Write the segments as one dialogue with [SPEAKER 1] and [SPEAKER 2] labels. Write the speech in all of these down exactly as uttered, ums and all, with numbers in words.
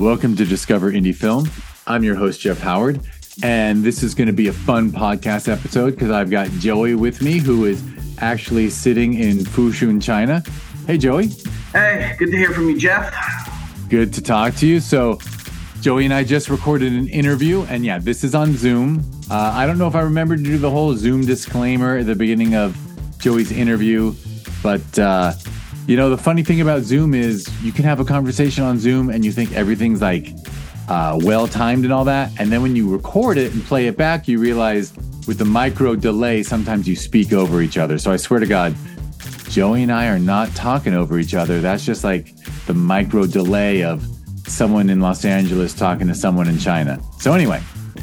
[SPEAKER 1] Welcome to Discover Indie Film. I'm your host, Jeff Howard, and this is going to be a fun podcast episode because I've got Joey with me, who is actually sitting in Fushun, China. Hey, Joey.
[SPEAKER 2] Hey, good to hear from you, Jeff.
[SPEAKER 1] Good to talk to you. So, Joey and I just recorded an interview, and yeah, this is on Zoom. Uh, I don't know if I remember to do the whole Zoom disclaimer at the beginning of Joey's interview, but uh, you know, the funny thing about Zoom is you can have a conversation on Zoom and you think everything's like uh, well-timed and all that. And then when you record it and play it back, you realize with the micro delay, sometimes you speak over each other. So I swear to God, Joey and I are not talking over each other. That's just like the micro delay of someone in Los Angeles talking to someone in China. So anyway,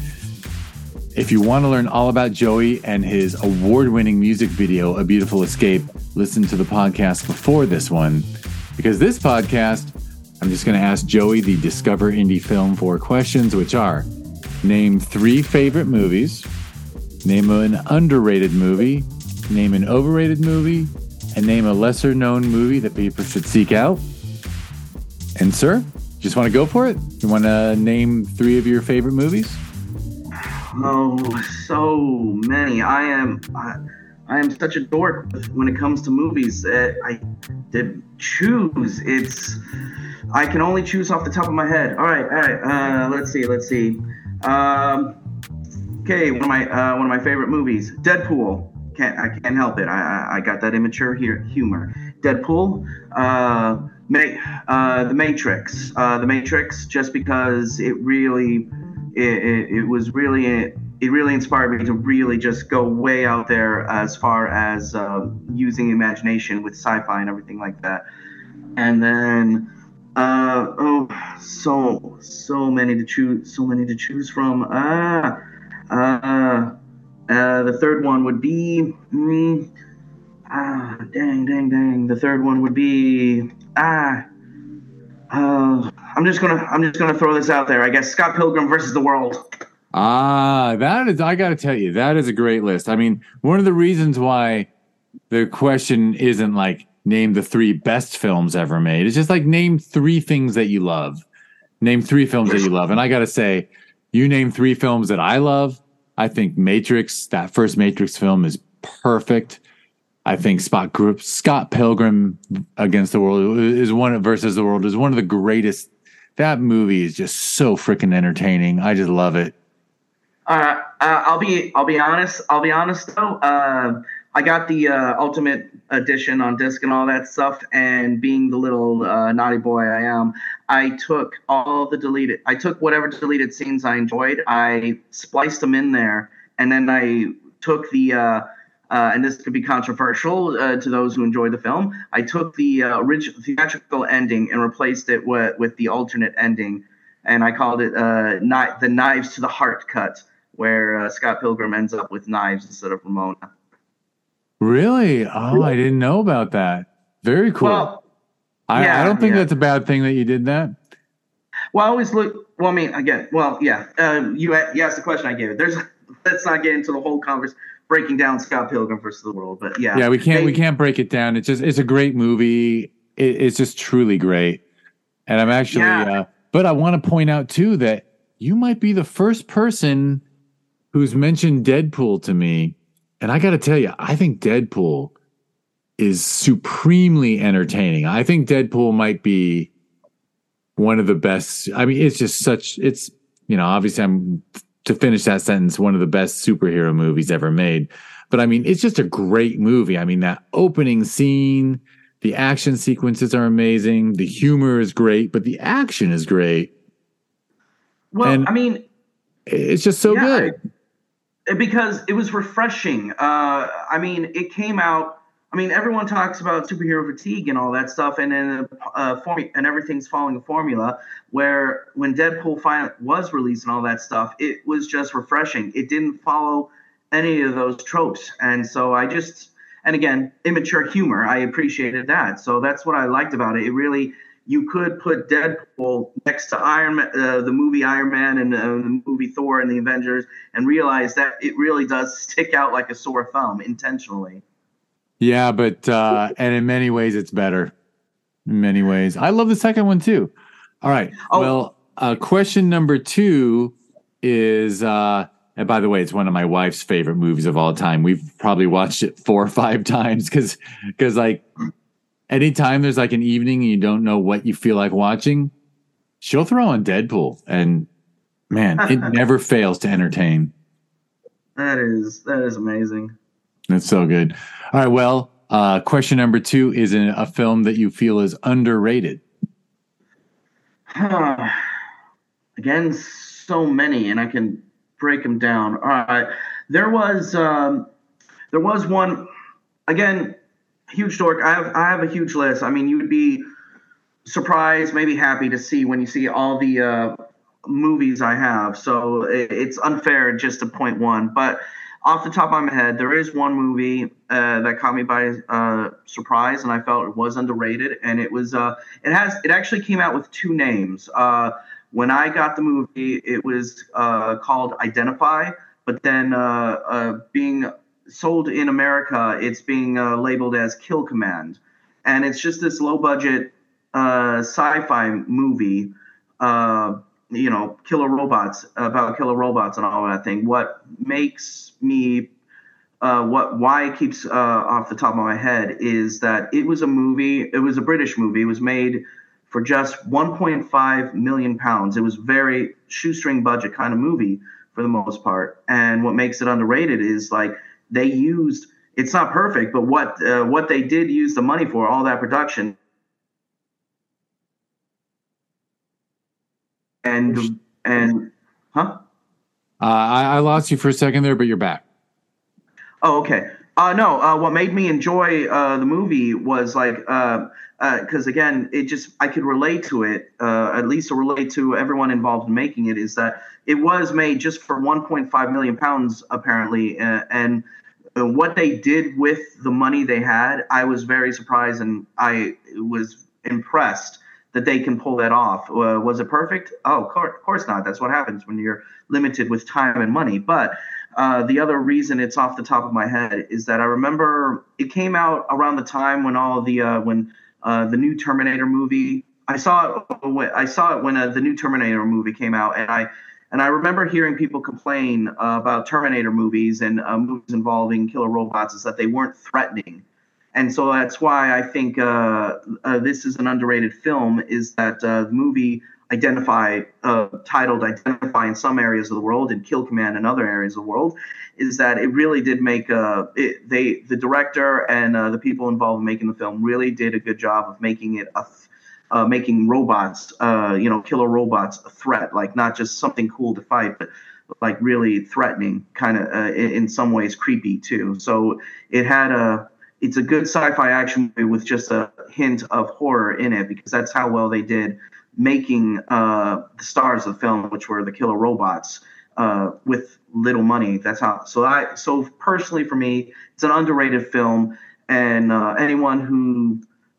[SPEAKER 1] if you want to learn all about Joey and his award-winning music video, A Beautiful Escape, listen to the podcast before this one. Because this podcast, I'm just going to ask Joey the Discover Indie Film four questions, which are: name three favorite movies, name an underrated movie, name an overrated movie, and name a lesser-known movie that people should seek out. And sir, just want to go for it? You want to name three of your favorite movies?
[SPEAKER 2] Oh, so many. I am I, I am such a dork when it comes to movies. Uh, I did choose. It's I can only choose off the top of my head. All right, all right. Uh, let's see, let's see. Um, okay, one of my uh, one of my favorite movies, Deadpool. Can't I can't help it. I I, I got that immature here humor. Deadpool. Uh, Ma- uh, The Matrix. Uh, The Matrix. Just because it really. It, it, it was really it really inspired me to really just go way out there as far as uh, using imagination with sci-fi and everything like that. And then uh, oh, so so many to choose so many to choose from. Ah, uh, uh, the third one would be mm, ah dang dang dang. The third one would be ah. Uh, I'm just gonna I'm just gonna throw this out there. I guess Scott Pilgrim versus the World.
[SPEAKER 1] Ah, that is, I got to tell you, that is a great list. I mean, one of the reasons why the question isn't like name the three best films ever made. It's just like name three things that you love. Name three films that you love. And I got to say, you name three films that I love. I think Matrix, that first Matrix film, is perfect. I think Spot Group, Scott Pilgrim against the World is one of, versus the World is one of the greatest. That movie is just so freaking entertaining. I just love it.
[SPEAKER 2] Uh, uh, I'll be I'll be honest. I'll be honest though. Uh, I got the uh, Ultimate Edition on disc and all that stuff. And being the little uh, naughty boy I am, I took all the deleted. I took whatever deleted scenes I enjoyed. I spliced them in there, and then I took the. Uh, Uh, and this could be controversial uh, to those who enjoy the film. I took the uh, original theatrical ending and replaced it with, with the alternate ending, and I called it uh, ni- the Knives to the Heart cut, where uh, Scott Pilgrim ends up with knives instead of Ramona.
[SPEAKER 1] Really? Oh, I didn't know about that. Very cool. Well, I, yeah, I don't think yeah. that's a bad thing that you did that.
[SPEAKER 2] Well, I always look. Well, I mean, again, well, yeah. Um, you you asked the question, I gave it. There's let's not get into the whole conversation. Breaking down Scott Pilgrim versus the World, but yeah,
[SPEAKER 1] yeah, we can't
[SPEAKER 2] they,
[SPEAKER 1] we can't break it down. It's just it's a great movie. It, it's just truly great, and I'm actually. Yeah. Uh, but I want to point out too that you might be the first person who's mentioned Deadpool to me, and I got to tell you, I think Deadpool is supremely entertaining. I think Deadpool might be one of the best. I mean, it's just such. It's you know, obviously I'm. To finish that sentence, one of the best superhero movies ever made. But I mean, it's just a great movie. I mean, that opening scene, the action sequences are amazing. The humor is great, but the action is great.
[SPEAKER 2] Well, and I mean,
[SPEAKER 1] it's just so yeah, good.
[SPEAKER 2] I, because it was refreshing. Uh, I mean, it came out. I mean, everyone talks about superhero fatigue and all that stuff, and then uh, form- and everything's following a formula. Where when Deadpool finally was released and all that stuff, it was just refreshing. It didn't follow any of those tropes, and so I just and again, immature humor. I appreciated that, so that's what I liked about it. It really you could put Deadpool next to Iron Man, uh, the movie Iron Man, and uh, the movie Thor and the Avengers, and realize that it really does stick out like a sore thumb intentionally.
[SPEAKER 1] Yeah, but uh, and in many ways it's better. In many ways, I love the second one too. All right.
[SPEAKER 2] Oh,
[SPEAKER 1] well, uh, question number two is, uh, and by the way, it's one of my wife's favorite movies of all time. We've probably watched it four or five times because, because like anytime there's like an evening and you don't know what you feel like watching, she'll throw on Deadpool, and man, it never fails to entertain.
[SPEAKER 2] That is that is amazing.
[SPEAKER 1] That's so good. All right, well, uh, question number two is in a film that you feel is underrated.
[SPEAKER 2] Again, so many, and I can break them down. All right, there was um, there was one. Again, huge dork. I have I have a huge list. I mean, you would be surprised, maybe happy to see when you see all the uh, movies I have. So it's unfair just to point one, but off the top of my head, there is one movie uh, that caught me by uh, surprise, and I felt it was underrated. And it was uh, it has it actually came out with two names. Uh, when I got the movie, it was uh, called Identify, but then uh, uh, being sold in America, it's being uh, labeled as Kill Command, and it's just this low budget uh, sci-fi movie. Uh, you know, killer robots, about killer robots and all that thing. What makes me, uh, what, why it keeps uh, off the top of my head is that it was a movie, it was a British movie. It was made for just one point five million pounds. It was very shoestring budget kind of movie for the most part. And what makes it underrated is like they used, it's not perfect, but what, uh, what they did use the money for, all that production, And and huh?
[SPEAKER 1] Uh, I, I lost you for a second there, but you're back.
[SPEAKER 2] Oh, okay. Uh, no, uh, what made me enjoy uh, the movie was like, because uh, uh, again, it just I could relate to it, uh, at least to relate to everyone involved in making it. Is that it was made just for one point five million pounds apparently, uh, and uh, what they did with the money they had, I was very surprised and I was impressed that they can pull that off. Uh, was it perfect? Oh, of course not. That's what happens when you're limited with time and money. But uh, the other reason it's off the top of my head is that I remember it came out around the time when all the uh, when uh, the new Terminator movie. I saw it. I saw it when uh, the new Terminator movie came out, and I and I remember hearing people complain uh, about Terminator movies and uh, movies involving killer robots is that they weren't threatening. And so that's why I think uh, uh, this is an underrated film, is that uh, the movie Identify, uh, titled Identify in some areas of the world and Kill Command in other areas of the world, is that it really did make, uh, it, they the director and uh, the people involved in making the film really did a good job of making it, a, uh, making robots, uh, you know, killer robots a threat, like not just something cool to fight, but like really threatening, kind of uh, in, in some ways creepy too. So it had a, It's a good sci-fi action movie with just a hint of horror in it, because that's how well they did making uh, the stars of the film, which were the killer robots, uh, with little money. That's how. So I. So personally, for me, it's an underrated film, and uh, anyone who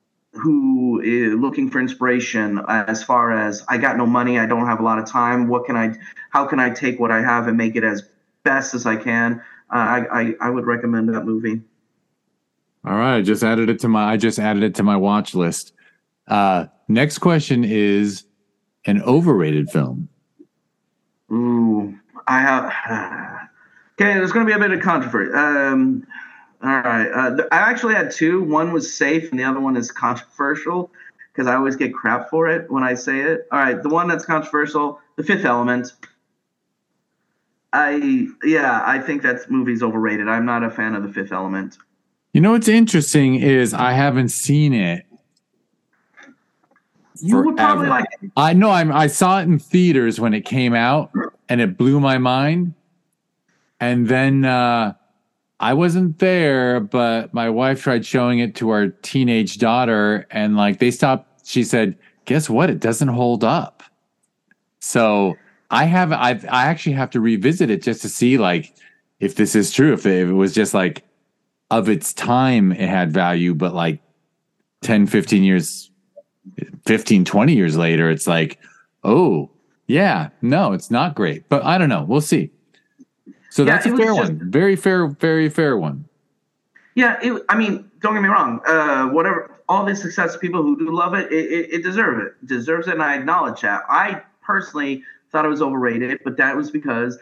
[SPEAKER 2] who is looking for inspiration, as far as I got no money, I don't have a lot of time. What can I? How can I take what I have and make it as best as I can? Uh, I, I I would recommend that movie.
[SPEAKER 1] All right, I just added it to my I just added it to my watch list. Uh, next question is an overrated film.
[SPEAKER 2] Ooh, I have. Okay, there's going to be a bit of controversy. Um, all right, uh, I actually had two. One was safe, and the other one is controversial because I always get crap for it when I say it. All right, the one that's controversial, The Fifth Element. I yeah, I think that movie's overrated. I'm not a fan of The Fifth Element.
[SPEAKER 1] You know what's interesting is I haven't seen it.
[SPEAKER 2] You would probably like it.
[SPEAKER 1] I know I'm I saw it in theaters when it came out and it blew my mind. And then uh, I wasn't there, but my wife tried showing it to our teenage daughter and like they stopped. She said, guess what? It doesn't hold up. So I have I I actually have to revisit it just to see like if this is true, if it, if it was just like of its time, it had value, but like ten, fifteen years, fifteen, twenty years later, it's like, oh, yeah, no, it's not great. But I don't know. We'll see. So yeah, that's a fair just, one. Very fair, very fair one.
[SPEAKER 2] Yeah, it, I mean, don't get me wrong. Uh, whatever, all the success, people who do love it, it, it, it deserves it. It deserves it, and I acknowledge that. I personally thought it was overrated, but that was because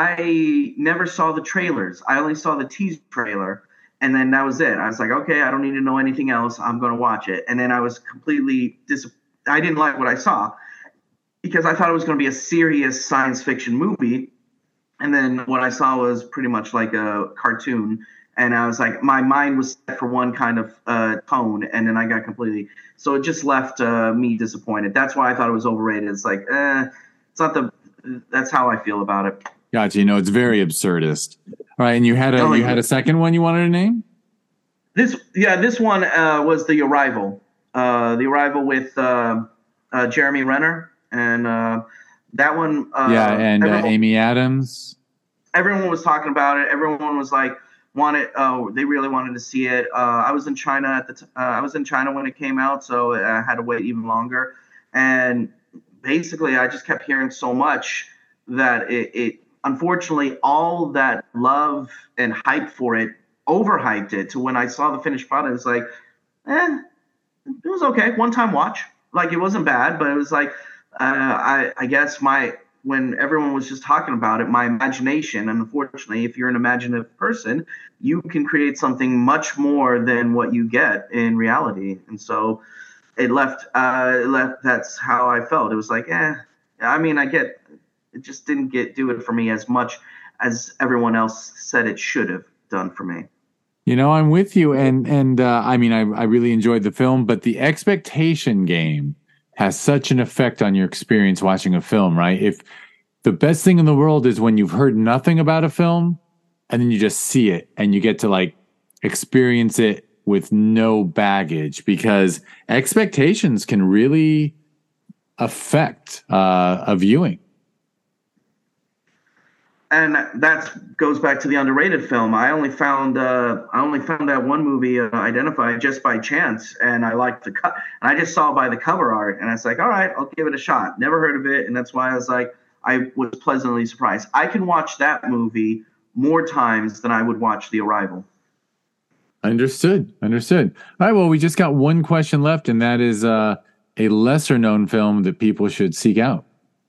[SPEAKER 2] I never saw the trailers. I only saw the teaser trailer, and then that was it. I was like, okay, I don't need to know anything else. I'm going to watch it. And then I was completely dis- I didn't like what I saw because I thought it was going to be a serious science fiction movie. And then what I saw was pretty much like a cartoon. And I was like, my mind was set for one kind of uh, tone, and then I got completely. So it just left uh, me disappointed. That's why I thought it was overrated. It's like, eh, it's not the. That's how I feel about it.
[SPEAKER 1] Gotcha. You know, it's very absurdist. All right, and you had a
[SPEAKER 2] Oh,
[SPEAKER 1] you
[SPEAKER 2] yeah.
[SPEAKER 1] had a second one you wanted to name?
[SPEAKER 2] This, yeah, this one uh, was The Arrival. Uh, the Arrival with uh, uh, Jeremy Renner, and uh, that one. Uh,
[SPEAKER 1] yeah, and uh,
[SPEAKER 2] everyone,
[SPEAKER 1] Amy Adams.
[SPEAKER 2] Everyone was talking about it. Everyone was like, wanted. Oh, they really wanted to see it. Uh, I was in China at the. T- uh, I was in China when it came out, so I had to wait even longer. And basically, I just kept hearing so much that it, it unfortunately, all that love and hype for it overhyped it to when I saw the finished product, it was like, eh, it was okay. One time watch. Like, it wasn't bad, but it was like, uh, I, I guess my, when everyone was just talking about it, my imagination, and unfortunately, if you're an imaginative person, you can create something much more than what you get in reality. And so it left, uh, it left, that's how I felt. It was like, eh, I mean, I get, it just didn't get, do it for me as much as everyone else said it should have done for me.
[SPEAKER 1] You know, I'm with you, and and uh, I mean, I I really enjoyed the film, but the expectation game has such an effect on your experience watching a film, right? If the best thing in the world is when you've heard nothing about a film, and then you just see it, and you get to like experience it with no baggage, because expectations can really affect uh, a viewing.
[SPEAKER 2] And that goes back to the underrated film. I only found uh, I only found that one movie uh, Identified just by chance, and I liked the cut. And I just saw by the cover art, and I was like, all right, I'll give it a shot. Never heard of it, and that's why I was like, I was pleasantly surprised. I can watch that movie more times than I would watch The Arrival.
[SPEAKER 1] Understood. Understood. All right. Well, we just got one question left, and that is uh, a lesser known film that people should seek out.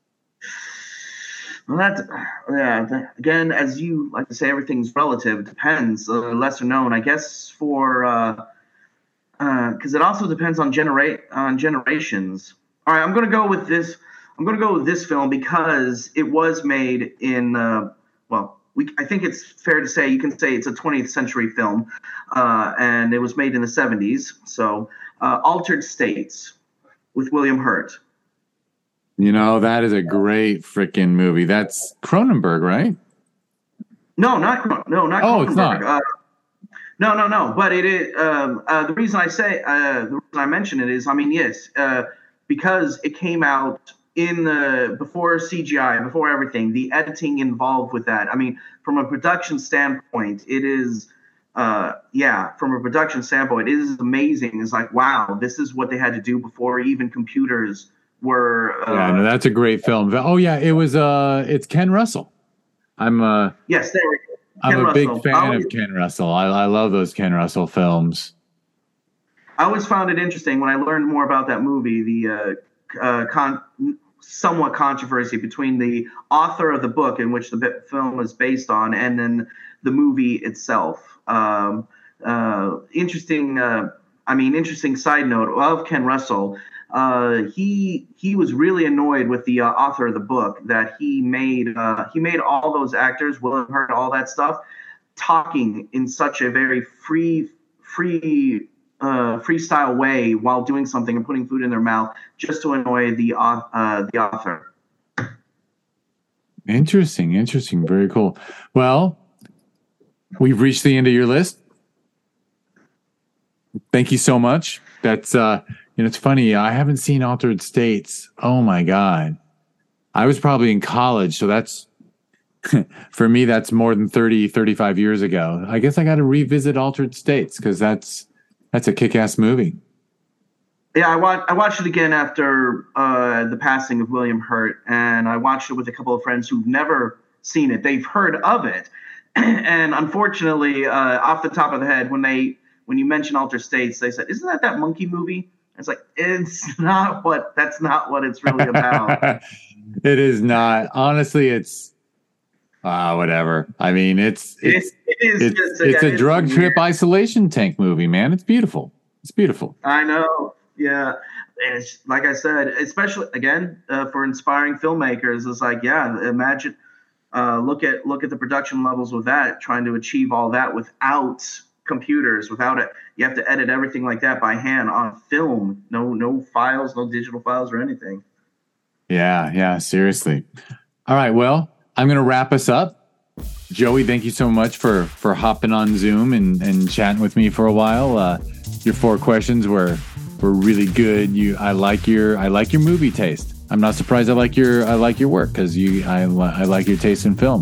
[SPEAKER 2] Well, that's, yeah, that, again, as you like to say, everything's relative. It depends. Uh, lesser known, I guess, for uh, uh, because it also depends on generate on generations. All right, I'm gonna go with this. I'm gonna go with this film because it was made in. Uh, well, we I think it's fair to say you can say it's a twentieth century film, uh, and it was made in the seventies. So, uh, Altered States with William Hurt.
[SPEAKER 1] You know, that is a great freaking movie. That's Cronenberg, right?
[SPEAKER 2] No, not Cron- no, not.
[SPEAKER 1] Oh,
[SPEAKER 2] Cronenberg.
[SPEAKER 1] it's not.
[SPEAKER 2] Uh, no, no, no. But it is. Um, uh, the reason I say uh, the reason I mention it is, I mean, yes, uh, because it came out in the before C G I, before everything. The editing involved with that. I mean, from a production standpoint, it is. Uh, yeah, from a production standpoint, it is amazing. It's like, wow, this is what they had to do before even computers were uh,
[SPEAKER 1] yeah, no, that's a great film. Oh yeah, it was uh it's Ken Russell. I'm uh
[SPEAKER 2] yes, there we go.
[SPEAKER 1] I'm
[SPEAKER 2] Ken
[SPEAKER 1] a
[SPEAKER 2] Russell.
[SPEAKER 1] big fan
[SPEAKER 2] I always,
[SPEAKER 1] of Ken Russell. I I love those Ken Russell films.
[SPEAKER 2] I always found it interesting when I learned more about that movie, the uh, uh, con- somewhat controversy between the author of the book in which the film was based on and then the movie itself. Um, uh, interesting, uh, I mean, interesting side note of Ken Russell. Uh, he he was really annoyed with the uh, author of the book that he made uh, he made all those actors, William Hurt, all that stuff, talking in such a very free free uh, freestyle way while doing something and putting food in their mouth just to annoy the uh, the author.
[SPEAKER 1] Interesting, interesting, very cool. Well, we've reached the end of your list. Thank you so much. That's uh you know, it's funny. I haven't seen Altered States. Oh my God. I was probably in college. So that's, for me, that's more than thirty, thirty-five years ago. I guess I got to revisit Altered States because that's, that's a kick-ass movie.
[SPEAKER 2] Yeah, I, wa- I watched it again after uh, the passing of William Hurt. And I watched it with a couple of friends who've never seen it. They've heard of it. And unfortunately, uh, off the top of the head, when they, when you mention Altered States, they said, isn't that that monkey movie? It's like, it's not what, that's not what it's really about.
[SPEAKER 1] It is not. Honestly, it's, ah, uh, whatever. I mean, it's, it's,
[SPEAKER 2] it, it is
[SPEAKER 1] it's,
[SPEAKER 2] just,
[SPEAKER 1] it's
[SPEAKER 2] again,
[SPEAKER 1] a drug
[SPEAKER 2] it's
[SPEAKER 1] trip isolation tank movie, man. It's beautiful. It's beautiful.
[SPEAKER 2] I know. Yeah. And it's, like I said, especially again, uh, for inspiring filmmakers, it's like, yeah, imagine, uh, look at, look at the production levels with that, trying to achieve all that without computers, without it. You have to edit everything like that by hand on film. No, no files, no digital files or anything.
[SPEAKER 1] Yeah. Yeah. Seriously. All right. Well, I'm going to wrap us up. Joey, thank you so much for, for hopping on Zoom and, and chatting with me for a while. Uh, your four questions were, were really good. You, I like your, I like your movie taste. I'm not surprised. I like your, I like your work because you, I, I like your taste in film.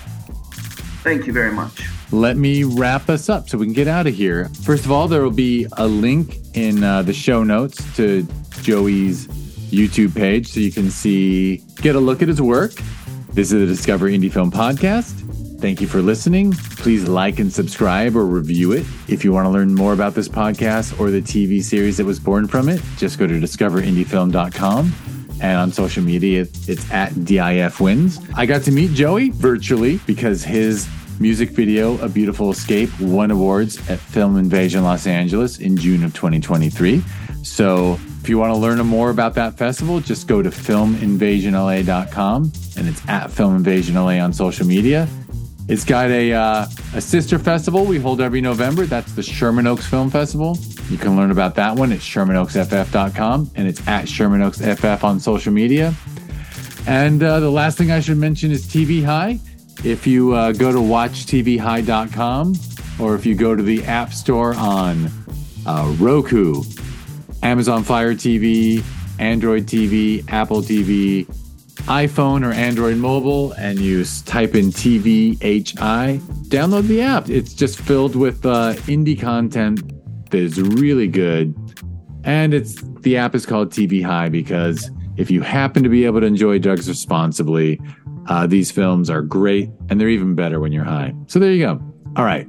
[SPEAKER 2] Thank you very much.
[SPEAKER 1] Let me wrap us up so we can get out of here. First of all, there will be a link in uh, the show notes to Joey's YouTube page so you can see, get a look at his work. This is the Discover Indie Film Podcast. Thank you for listening. Please like and subscribe or review it. If you want to learn more about this podcast or the T V series that was born from it, just go to discover indie film dot com. And on social media, it's at D I F Wins. I got to meet Joey virtually because his music video, A Beautiful Escape, won awards at Film Invasion Los Angeles in June of twenty twenty-three. So if you want to learn more about that festival, just go to film invasion L A dot com, and it's at Film Invasion L A on social media. It's got a uh, a sister festival we hold every November. That's the Sherman Oaks Film Festival. You can learn about that one at sherman oaks f f dot com, and it's at Sherman Oaks F F on social media. And uh, the last thing I should mention is T V High. If you uh, go to watch t v high dot com, or if you go to the App Store on uh, Roku, Amazon Fire T V, Android T V, Apple T V, iPhone or Android mobile, and you type in T V H I, download the app. It's just filled with uh, indie content that is really good. And it's the app is called T V High because if you happen to be able to enjoy drugs responsibly, uh, these films are great, and they're even better when you're high. So there you go. All right.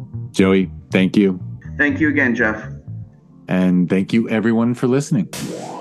[SPEAKER 1] Joey, thank you.
[SPEAKER 2] Thank you again, Jeff.
[SPEAKER 1] And thank you, everyone, for listening.